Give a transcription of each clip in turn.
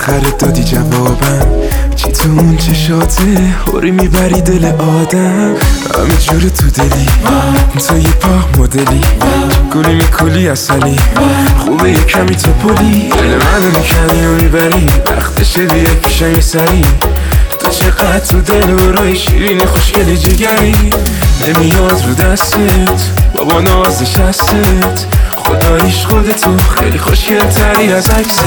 بالاخره دادی جوابم. چی تو اون چشاته هوری میبری دل آدم. همه جور تو دلی تو یه پا مدلی، گلی میکولی اصلی، خوبه یه کمی تو پولی. دل منو میکنی و میبری وقتشه بیای پیشم یه سری. تو چقدر تو دل و رای شیرینی خوشگلی جگری. نمیاد رو دستت بابا نازش هستت، خداییش خودتو خیلی خوشگل تری از عکست.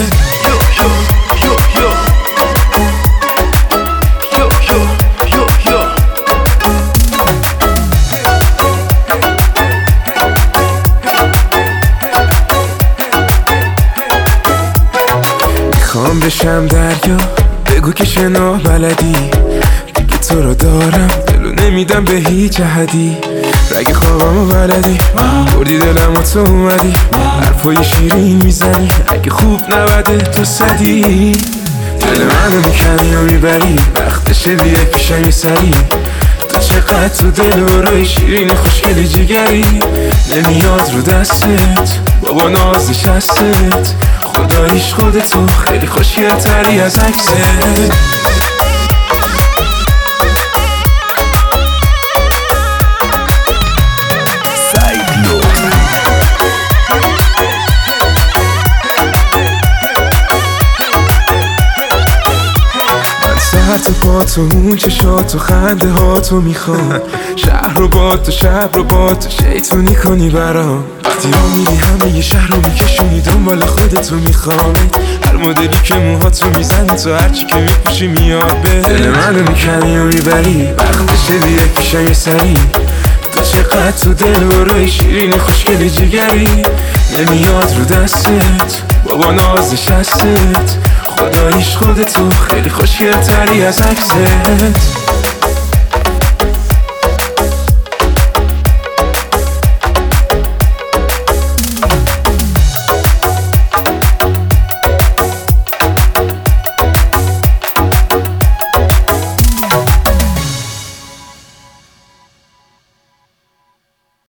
میخوام بشم دریا بگو که شنا بلدی، دیگه تو رو دارم دلو نمیدم به هیچ احدی. رگ خوابمو بلدی بردی دلم و تو اومدی، حرفای شیرین میزنی اگه خوب نبده تو صدی. دل منو میکنی و میبری وقتشه بیای پیشم یه سری. تو چقدر تو دل و رای شیرین خوشگلی جگری. نمیاد رو دستت بابا نازش هستت، خداییش خودتو خیلی خوشگل تری از عکست. تو با تو اون چشات و خنده ها تو میخوام، شهر رو با تو شب رو با تو شیطونی کنی برام. وقتی را میری همه یه شهر رو میکشونی دنبال خودتو میخوام. هر مدلی که موها تو میزنی تو هرچی که میپوشی میاد به دل منو میکنی و میبری وقتشه بیای پیشم یه سری. تو چقدر تو دل و رای شیرین خوشگلی جگری. نمیاد رو دستت بابا نازش هستت، خداییش خودتو خیلی خوشگل تری از عکست.